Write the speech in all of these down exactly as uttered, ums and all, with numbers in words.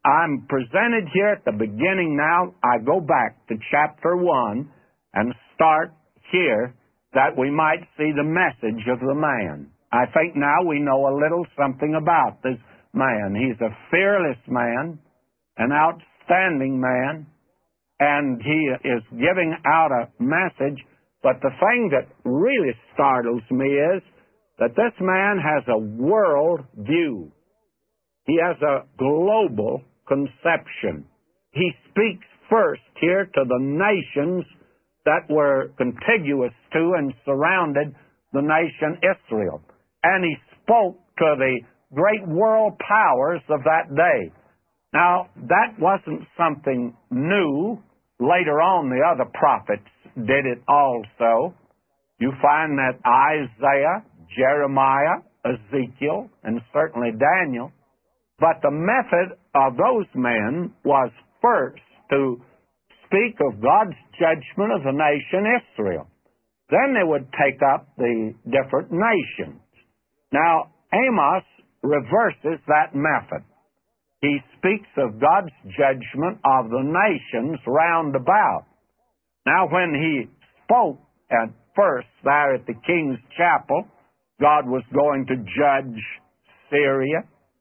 I'm presented here at the beginning now. I go back to chapter one and start here that we might see the message of the man. I think now we know a little something about this man. He's a fearless man, an outstanding man, and he is giving out a message. But the thing that really startles me is that this man has a world view. He has a global conception. He speaks first here to the nations that were contiguous to and surrounded the nation Israel. And he spoke to the great world powers of that day. Now, that wasn't something new. Later on, the other prophets did it also. You find that Isaiah, Jeremiah, Ezekiel, and certainly Daniel. But the method of those men was first to speak of God's judgment of the nation Israel. Then they would take up the different nations. Now, Amos reverses that method. He speaks of God's judgment of the nations round about. Now, when he spoke at first there at the King's Chapel, God was going to judge Syria,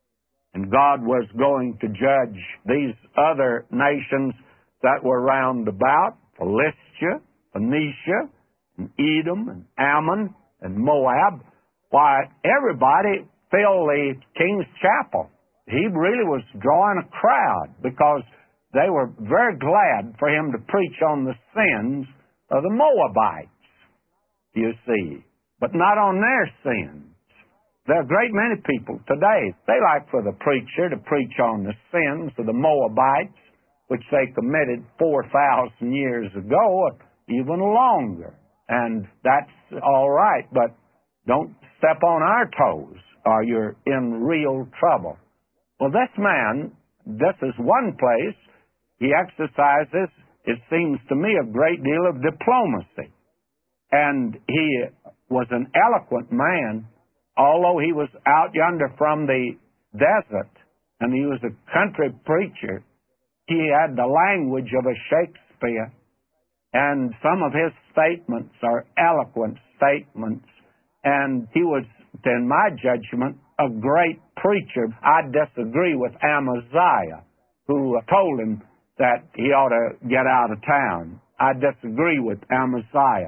and God was going to judge these other nations that were round about, Philistia, Phoenicia, and Edom, and Ammon, and Moab. Why, everybody filled the King's Chapel. He really was drawing a crowd because they were very glad for him to preach on the sins of the Moabites, you see, but not on their sins. There are a great many people today, they like for the preacher to preach on the sins of the Moabites, which they committed four thousand years ago, or even longer. And that's all right, but don't step on our toes or you're in real trouble. Well, this man, this is one place he exercises, it seems to me, a great deal of diplomacy. And he was an eloquent man, although he was out yonder from the desert, and he was a country preacher. He had the language of a Shakespeare, and some of his statements are eloquent statements, and he was, in my judgment, a great preacher. I disagree with Amaziah, who told him that he ought to get out of town. I disagree with Amaziah.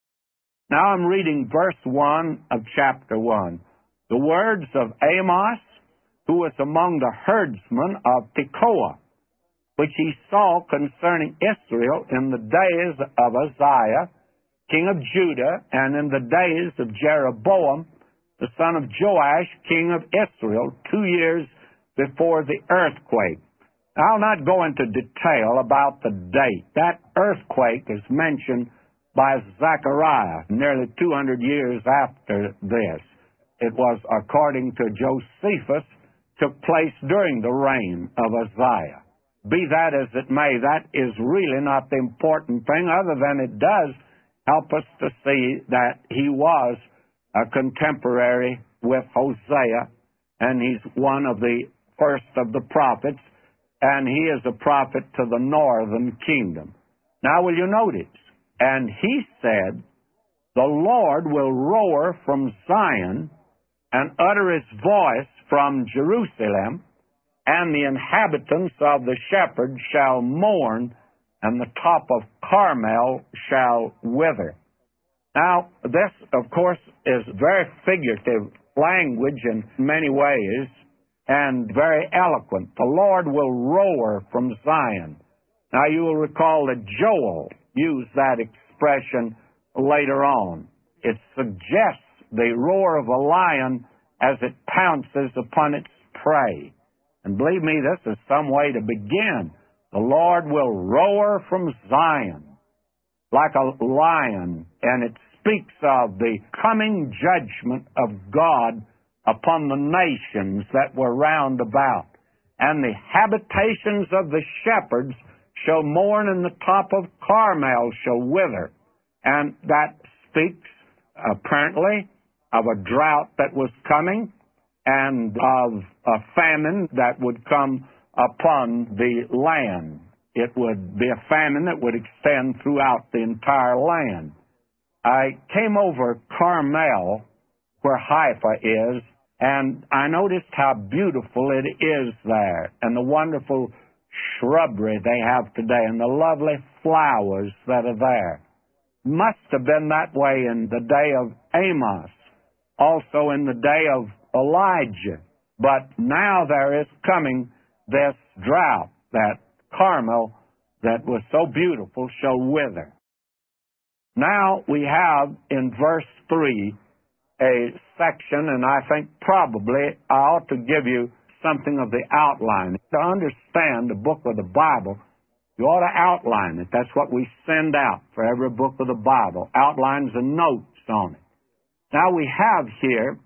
Now I'm reading verse one of chapter one. The words of Amos, who was among the herdsmen of Tekoa, which he saw concerning Israel in the days of Uzziah, king of Judah, and in the days of Jeroboam, the son of Joash, king of Israel, two years before the earthquake. I'll not go into detail about the date. That earthquake is mentioned by Zechariah nearly two hundred years after this. It was, according to Josephus, took place during the reign of Uzziah. Be that as it may, that is really not the important thing, other than it does help us to see that he was a contemporary with Hosea, and he's one of the first of the prophets, and he is a prophet to the northern kingdom. Now will you notice, and he said, the Lord will roar from Zion and utter his voice from Jerusalem, and the inhabitants of the shepherds shall mourn, and the top of Carmel shall wither. Now, this, of course, is very figurative language in many ways, and very eloquent. The Lord will roar from Zion. Now, you will recall that Joel used that expression later on. It suggests the roar of a lion as it pounces upon its prey. And believe me, this is some way to begin. The Lord will roar from Zion like a lion, and it speaks of the coming judgment of God upon the nations that were round about. And the habitations of the shepherds shall mourn, and the top of Carmel shall wither. And that speaks, apparently, of a drought that was coming, and of a famine that would come upon the land. It would be a famine that would extend throughout the entire land. I came over Carmel, where Haifa is, and I noticed how beautiful it is there, and the wonderful shrubbery they have today, and the lovely flowers that are there. Must have been that way in the day of Amos, also in the day of Elijah. But now there is coming this drought, that Carmel that was so beautiful shall wither. Now we have in verse three a section, and I think probably I ought to give you something of the outline. To understand the book of the Bible, you ought to outline it. That's what we send out for every book of the Bible, outlines and notes on it. Now we have here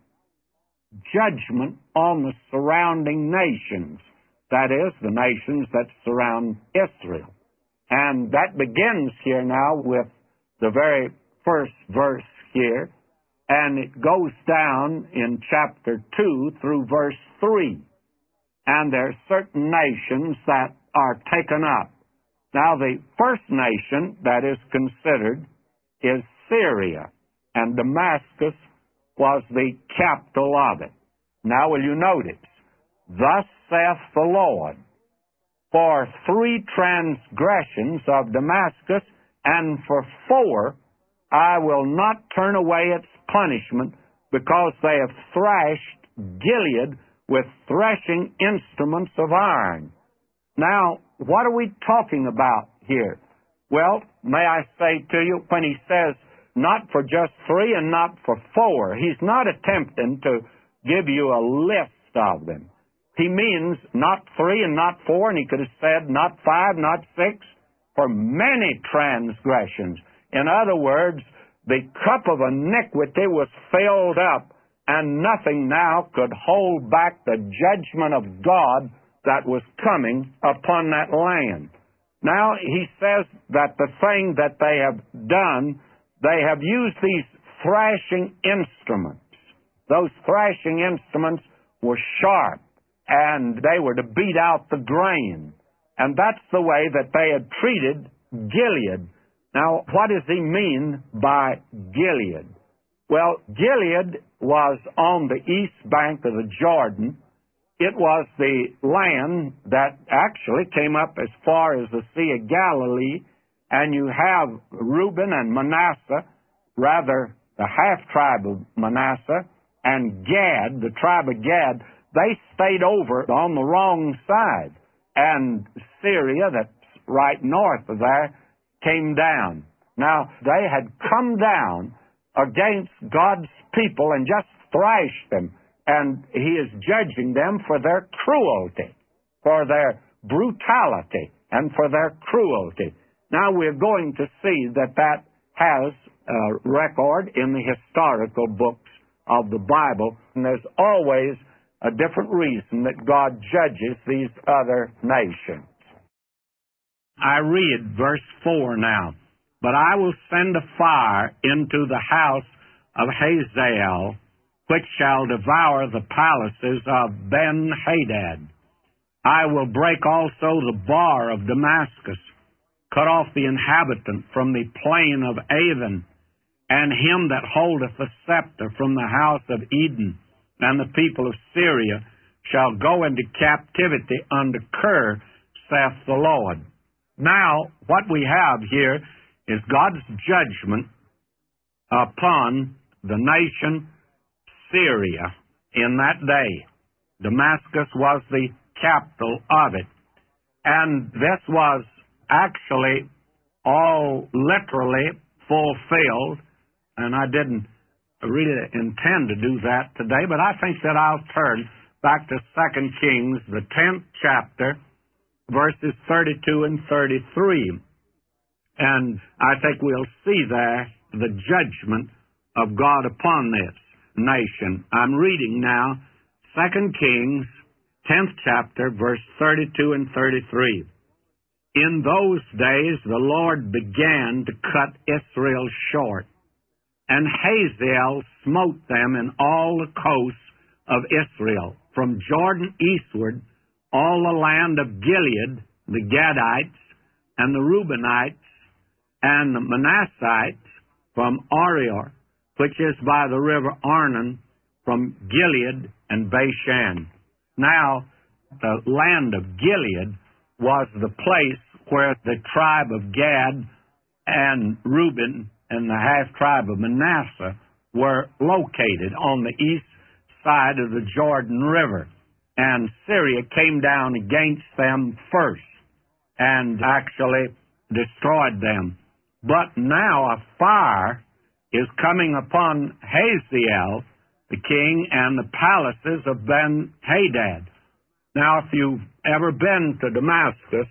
judgment on the surrounding nations, that is, the nations that surround Israel. And that begins here now with the very first verse here, and it goes down in chapter two through verse three. And there are certain nations that are taken up. Now, the first nation that is considered is Syria, and Damascus was the capital of it. Now, will you notice, thus saith the Lord, for three transgressions of Damascus, and for four, I will not turn away its punishment, because they have thrashed Gilead with threshing instruments of iron. Now, what are we talking about here? Well, may I say to you, when he says not for just three and not for four, he's not attempting to give you a list of them. He means not three and not four, and he could have said not five, not six, for many transgressions. In other words, the cup of iniquity was filled up, and nothing now could hold back the judgment of God that was coming upon that land. Now, he says that the thing that they have done, they have used these thrashing instruments. Those thrashing instruments were sharp, and they were to beat out the grain. And that's the way that they had treated Gilead. Now, what does he mean by Gilead? Well, Gilead was on the east bank of the Jordan. It was the land that actually came up as far as the Sea of Galilee, and you have Reuben and Manasseh, rather the half-tribe of Manasseh, and Gad, the tribe of Gad. They stayed over on the wrong side, and Syria, that's right north of there, came down. Now, they had come down against God's people and just thrashed them, and he is judging them for their cruelty, for their brutality, and for their cruelty. Now, we're going to see that that has a record in the historical books of the Bible, and there's always a different reason that God judges these other nations. I read verse four now. But I will send a fire into the house of Hazael, which shall devour the palaces of Ben-Hadad. I will break also the bar of Damascus, cut off the inhabitant from the plain of Avon, and him that holdeth the scepter from the house of Eden, and the people of Syria shall go into captivity under Kir, saith the Lord. Now, what we have here is God's judgment upon the nation Syria in that day. Damascus was the capital of it. And this was actually all literally fulfilled, and I didn't really intend to do that today, but I think that I'll turn back to Second Kings, the tenth chapter, verses thirty-two and thirty-three. And I think we'll see there the judgment of God upon this nation. I'm reading now Second Kings, tenth chapter, verse thirty-two and thirty-three. In those days the Lord began to cut Israel short, and Hazael smote them in all the coasts of Israel, from Jordan eastward all the land of Gilead, the Gadites, and the Reubenites, and the Manassites from Arior, which is by the river Arnon, from Gilead and Bashan. Now, the land of Gilead was the place where the tribe of Gad and Reuben and the half-tribe of Manasseh were located on the east side of the Jordan River. And Syria came down against them first and actually destroyed them. But now a fire is coming upon Hazael, the king, and the palaces of Ben-Hadad. Now, if you've ever been to Damascus,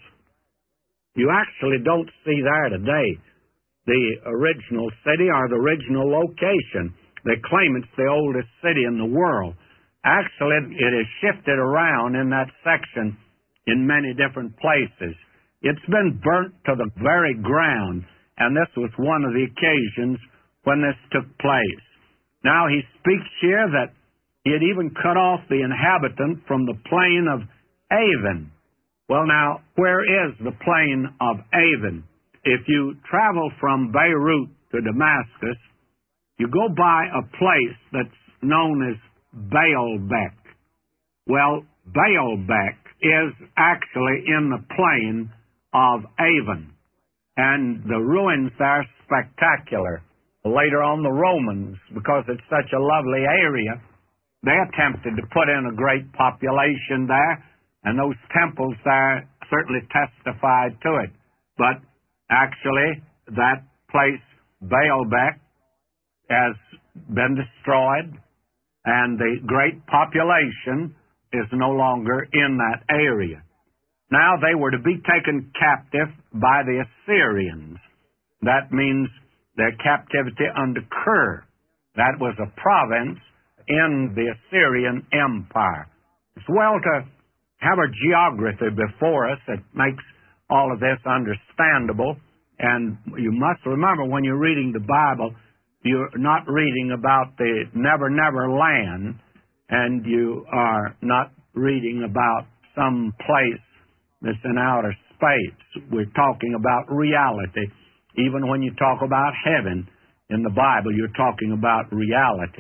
you actually don't see there today the original city or the original location. They claim it's the oldest city in the world. Actually, it is shifted around in that section in many different places. It's been burnt to the very ground, and this was one of the occasions when this took place. Now, he speaks here that he had even cut off the inhabitant from the plain of Avon. Well, now, where is the plain of Avon? If you travel from Beirut to Damascus, you go by a place that's known as Baalbek. Well, Baalbek is actually in the plain of Avon, and the ruins there are spectacular. Later on, the Romans, because it's such a lovely area, they attempted to put in a great population there, and those temples there certainly testified to it. But actually, that place, Baalbek, has been destroyed, and the great population is no longer in that area. Now they were to be taken captive by the Assyrians. That means their captivity under Kir. That was a province in the Assyrian Empire. It's well to have a geography before us that makes all of this understandable. And you must remember, when you're reading the Bible, you're not reading about the never, never land, and you are not reading about some place that's in outer space. We're talking about reality. Even when you talk about heaven in the Bible, you're talking about reality.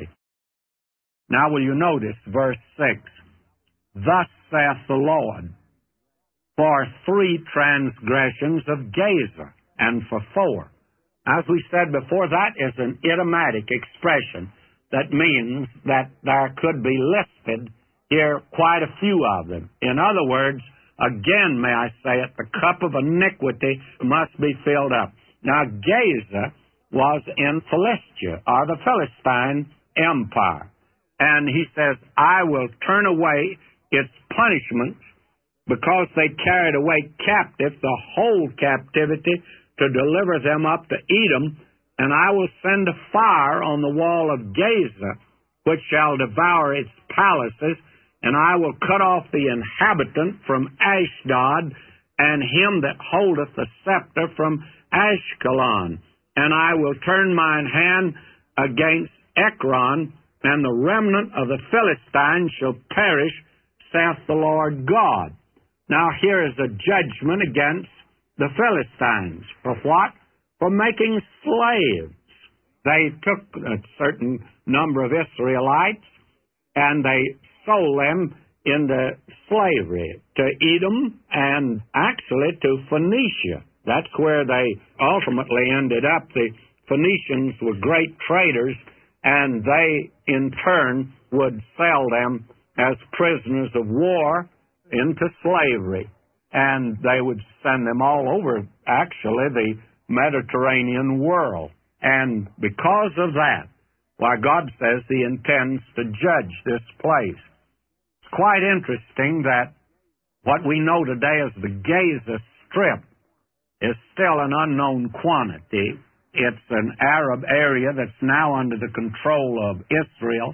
Now, will you notice verse six? Thus saith the Lord, for three transgressions of Gaza, and for four. As we said before, that is an idiomatic expression that means that there could be listed here quite a few of them. In other words, again, may I say it, the cup of iniquity must be filled up. Now, Gaza was in Philistia, or the Philistine Empire. And he says, I will turn away its punishments because they carried away captive the whole captivity to deliver them up to Edom, and I will send a fire on the wall of Gaza, which shall devour its palaces, and I will cut off the inhabitant from Ashdod, and him that holdeth the scepter from Ashkelon. And I will turn mine hand against Ekron, and the remnant of the Philistines shall perish, saith the Lord God. Now here is a judgment against the Philistines. For what? For making slaves. They took a certain number of Israelites and they sold them into slavery to Edom and actually to Phoenicia. That's where they ultimately ended up. The Phoenicians were great traders, and they in turn would sell them as prisoners of war into slavery. And they would send them all over, actually, the Mediterranean world. And because of that, why, God says He intends to judge this place. It's quite interesting that what we know today as the Gaza Strip is still an unknown quantity. It's an Arab area that's now under the control of Israel,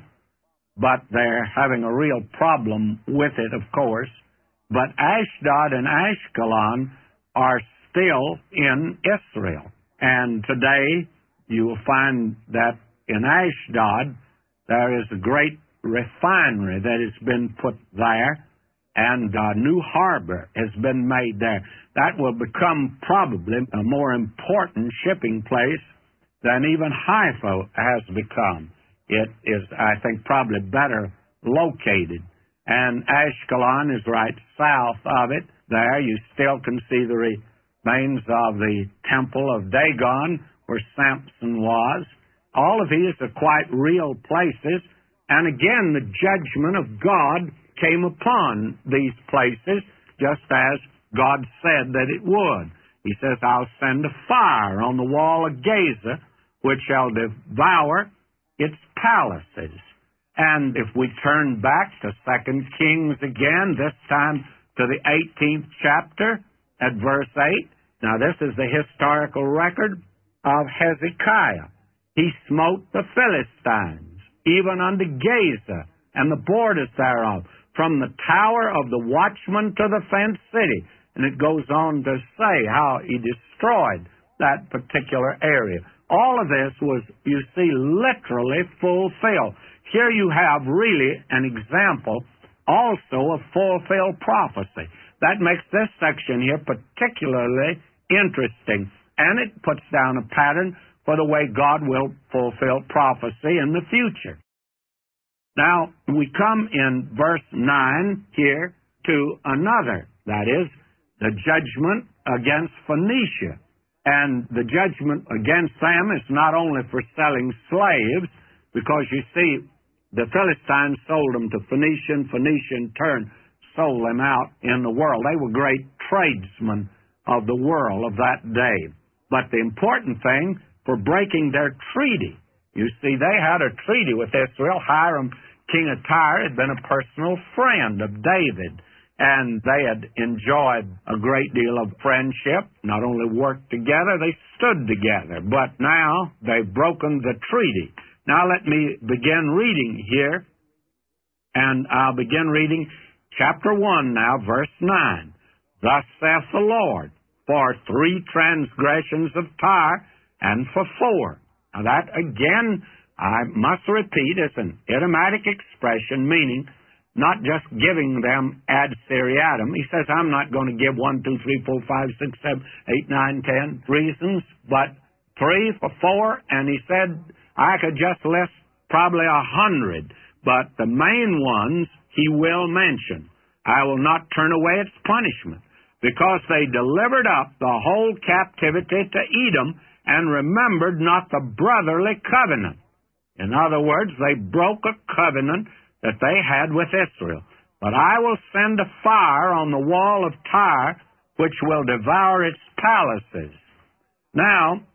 but they're having a real problem with it, of course. But Ashdod and Ashkelon are still in Israel. And today you will find that in Ashdod there is a great refinery that has been put there, and a new harbor has been made there. That will become probably a more important shipping place than even Haifa has become. It is, I think, probably better located. And Ashkelon is right south of it. There you still can see the remains of the temple of Dagon, where Samson was. All of these are quite real places. And again, the judgment of God came upon these places, just as God said that it would. He says, I'll send a fire on the wall of Gaza, which shall devour its palaces. And if we turn back to Second Kings again, this time to the eighteenth chapter at verse eight, now this is the historical record of Hezekiah. He smote the Philistines, even unto Gaza, and the borders thereof, from the tower of the watchman to the fenced city. And it goes on to say how he destroyed that particular area. All of this was, you see, literally fulfilled. Here you have really an example also of fulfilled prophecy. That makes this section here particularly interesting, and it puts down a pattern for the way God will fulfill prophecy in the future. Now, we come in verse nine here to another, that is, the judgment against Phoenicia. And the judgment against them is not only for selling slaves, because you see, the Philistines sold them to Phoenician, Phoenician turn sold them out in the world. They were great tradesmen of the world of that day. But the important thing, for breaking their treaty, you see, they had a treaty with Israel. Hiram, king of Tyre, had been a personal friend of David, and they had enjoyed a great deal of friendship, not only worked together, they stood together. But now they've broken the treaty. Now let me begin reading here, and I'll begin reading chapter one now, verse nine. Thus saith the Lord, for three transgressions of Tyre, and for four. Now that, again, I must repeat, is an idiomatic expression, meaning not just giving them ad seriatim. He says, I'm not going to give one, two, three, four, five, six, seven, eight, nine, ten reasons, but three for four, and he said, I could just list probably a hundred, but the main ones he will mention. I will not turn away its punishment, because they delivered up the whole captivity to Edom, and remembered not the brotherly covenant. In other words, they broke a covenant that they had with Israel. But I will send a fire on the wall of Tyre, which will devour its palaces. Now,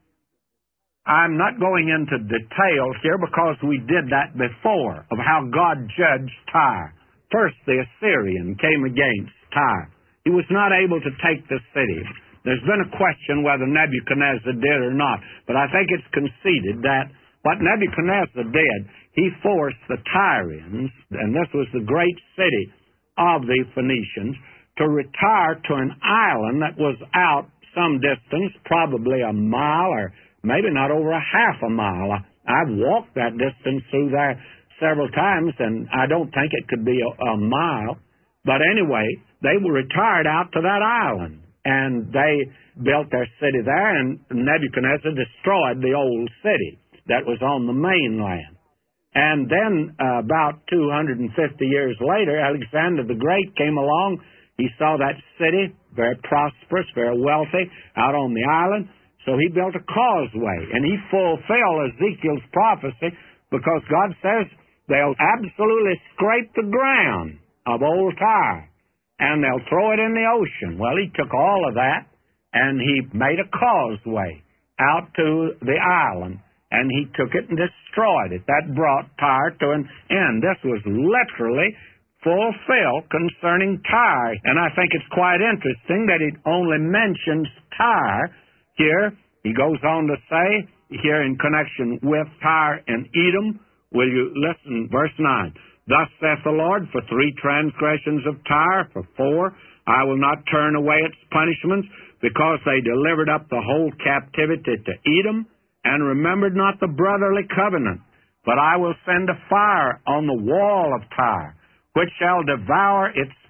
I'm not going into detail here because we did that before, of how God judged Tyre. First, the Assyrian came against Tyre. He was not able to take the city. There's been a question whether Nebuchadnezzar did or not, but I think it's conceded that what Nebuchadnezzar did, he forced the Tyrians, and this was the great city of the Phoenicians, to retire to an island that was out some distance, probably a mile or maybe not over a half a mile. I've walked that distance through there several times, and I don't think it could be a, a mile. But anyway, they were retired out to that island, and they built their city there, and Nebuchadnezzar destroyed the old city that was on the mainland. And then uh, about two hundred fifty years later, Alexander the Great came along. He saw that city, very prosperous, very wealthy, out on the island. So he built a causeway, and he fulfilled Ezekiel's prophecy, because God says they'll absolutely scrape the ground of old Tyre, and they'll throw it in the ocean. Well, he took all of that, and he made a causeway out to the island, and he took it and destroyed it. That brought Tyre to an end. This was literally fulfilled concerning Tyre, and I think it's quite interesting that it only mentions Tyre here. He goes on to say, here in connection with Tyre and Edom, will you listen, verse nine, Thus saith the Lord, for three transgressions of Tyre, for four, I will not turn away its punishments, because they delivered up the whole captivity to Edom, and remembered not the brotherly covenant. But I will send a fire on the wall of Tyre, which shall devour its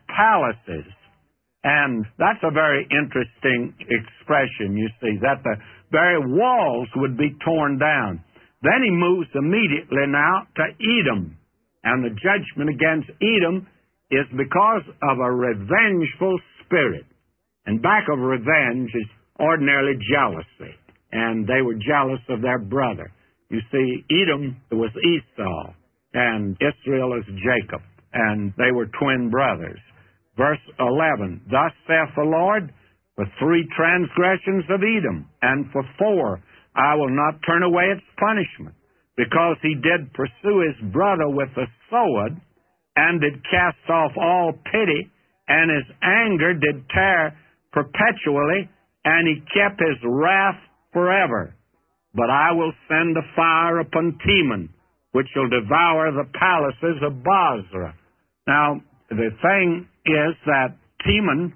palaces. And that's a very interesting expression, you see, that the very walls would be torn down. Then he moves immediately now to Edom. And the judgment against Edom is because of a revengeful spirit. And back of revenge is ordinarily jealousy. And they were jealous of their brother. You see, Edom was Esau, and Israel is Jacob. And they were twin brothers. Verse eleven, Thus saith the Lord, for three transgressions of Edom, and for four, I will not turn away its punishment, because he did pursue his brother with the sword, and did cast off all pity, and his anger did tear perpetually, and he kept his wrath forever. But I will send a fire upon Teman, which shall devour the palaces of Bozrah. Now, the thing is that Teman,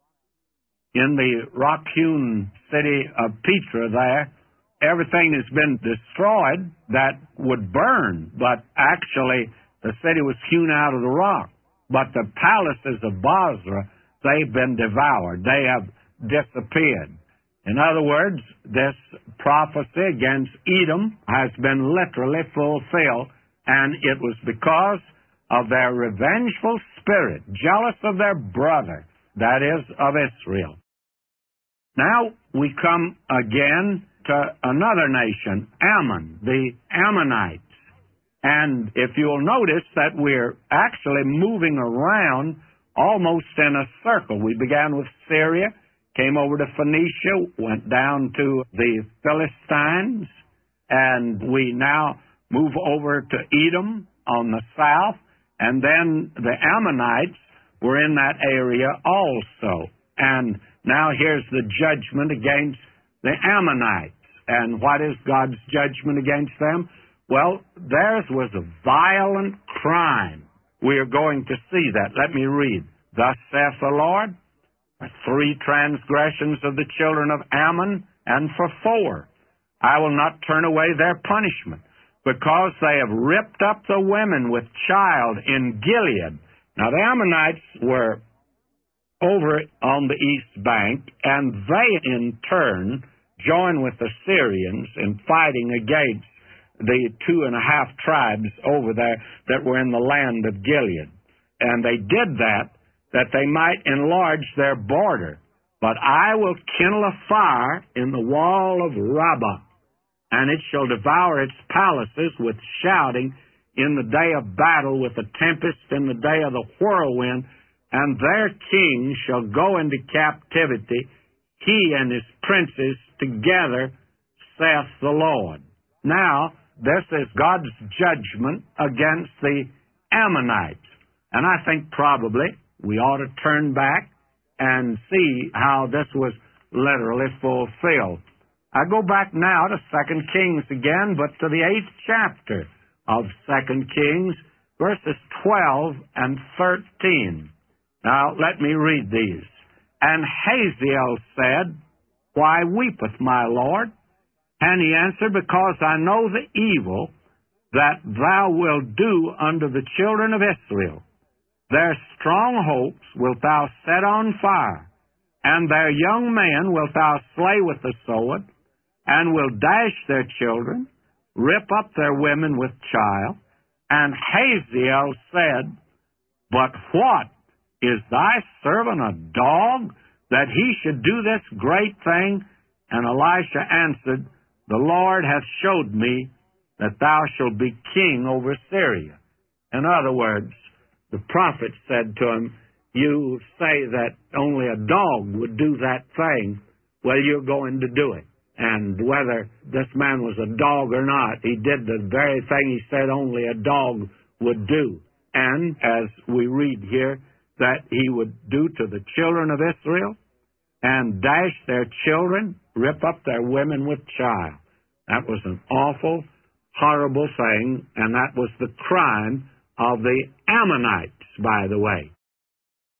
in the rock-hewn city of Petra there, everything has been destroyed that would burn, but actually the city was hewn out of the rock. But the palaces of Bozrah, they've been devoured. They have disappeared. In other words, this prophecy against Edom has been literally fulfilled, and it was because of their revengeful spirit, jealous of their brother, that is, of Israel. Now we come again to another nation, Ammon, the Ammonites. And if you'll notice that we're actually moving around almost in a circle. We began with Syria, came over to Phoenicia, went down to the Philistines, and we now move over to Edom on the south, and then the Ammonites were in that area also. And now here's the judgment against the Ammonites. And what is God's judgment against them? Well, theirs was a violent crime. We are going to see that. Let me read. Thus saith the Lord, for three transgressions of the children of Ammon, and for four, I will not turn away their punishment, because they have ripped up the women with child in Gilead. Now, the Ammonites were over on the east bank, and they, in turn, joined with the Syrians in fighting against the two and a half tribes over there that were in the land of Gilead. And they did that, that they might enlarge their border. But I will kindle a fire in the wall of Rabbah, and it shall devour its palaces with shouting in the day of battle, with a tempest in the day of the whirlwind, and their king shall go into captivity, he and his princes together, saith the Lord. Now, this is God's judgment against the Ammonites. And I think probably we ought to turn back and see how this was literally fulfilled. I go back now to Second Kings again, but to the eighth chapter of Second Kings, verses twelve and thirteen. Now, let me read these. And Hazael said, Why weepeth my Lord? And he answered, Because I know the evil that thou wilt do unto the children of Israel. Their strong hopes wilt thou set on fire, and their young men wilt thou slay with the sword, and wilt dash their children, rip up their women with child. And Hazael said, But what? Is thy servant a dog, that he should do this great thing? And Elisha answered, The Lord hath showed me that thou shalt be king over Syria. In other words, the prophet said to him, You say that only a dog would do that thing. Well, you're going to do it. And whether this man was a dog or not, he did the very thing he said only a dog would do. And as we read here, that he would do to the children of Israel, and dash their children, rip up their women with child. That was an awful, horrible thing, and that was the crime of the Ammonites, by the way.